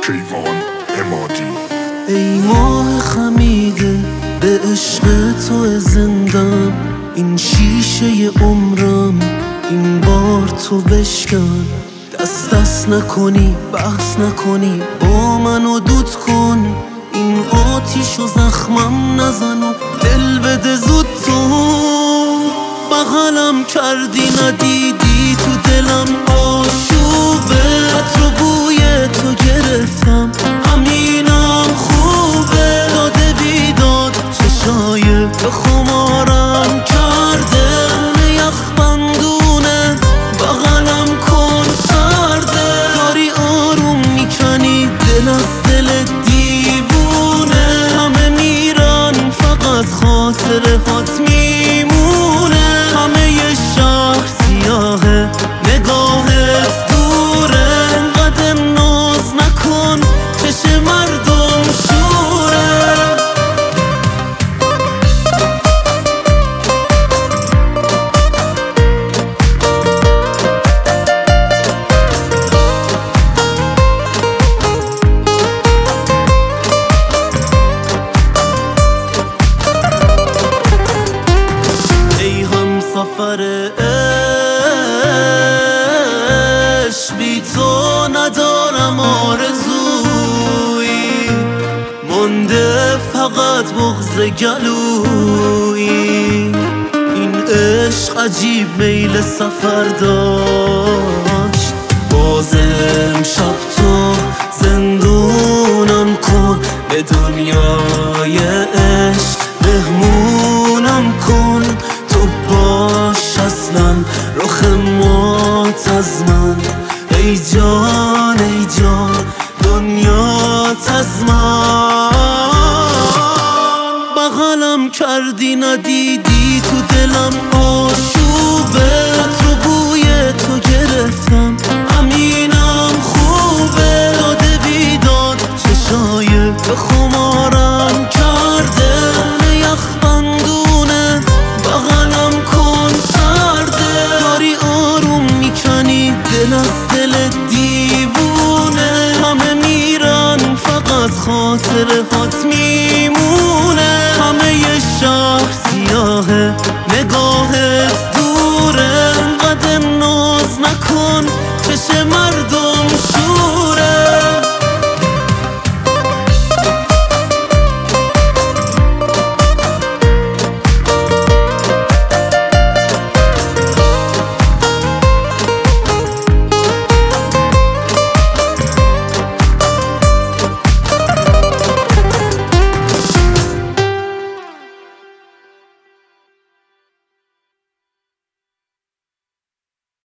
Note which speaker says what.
Speaker 1: کیوان عمادی.
Speaker 2: ای ماه خمیده به عشق تو زندم، این شیشه عمرم این بار تو بشکن. دست نکنی بحث نکنی با منو دود کن، این آتیش و زخمم نزن و دل بده زود تو. بغلم کردی ندیدی تو دلم آشوبه، عطر و بوی تو گرفتم همینم خوبه. داده بیداد چشای تو خمارم کرده، یخ بندونه بغلم کن سرده. داری آروم میکنی دل از دل دیوونه، همه میرن فقط خاطر هات میمونه. همه ی شهر سیاهه نگاهت دوره، انقدر ناز نکن چش مردم شوره. ای هم سفر عشق، بی تو ندارم آرزویی، مونده فقط بغض گلویی. این عشق عجیب میل سفر داشت، باز امشب تو زندونم کن، به دنیای عشق مهمونم کن. تو باش اصلا رخ مات از من، ای جان ای جان دنیات از من. بغلم کردی ندیدی تو دلم آشوبه، عطر و بوی تو گرفتم همینم خوبه. داده بیداد چشای تو خمارم کرده، یخ بندونه بغلم کن سرده. داری آروم میکنی دل از دل دیوونه، همه میرن فقط خاطر هات میمونه. همه ی شهر سیاهه نگاهت دوره، انقدر ناز نکن چش مردم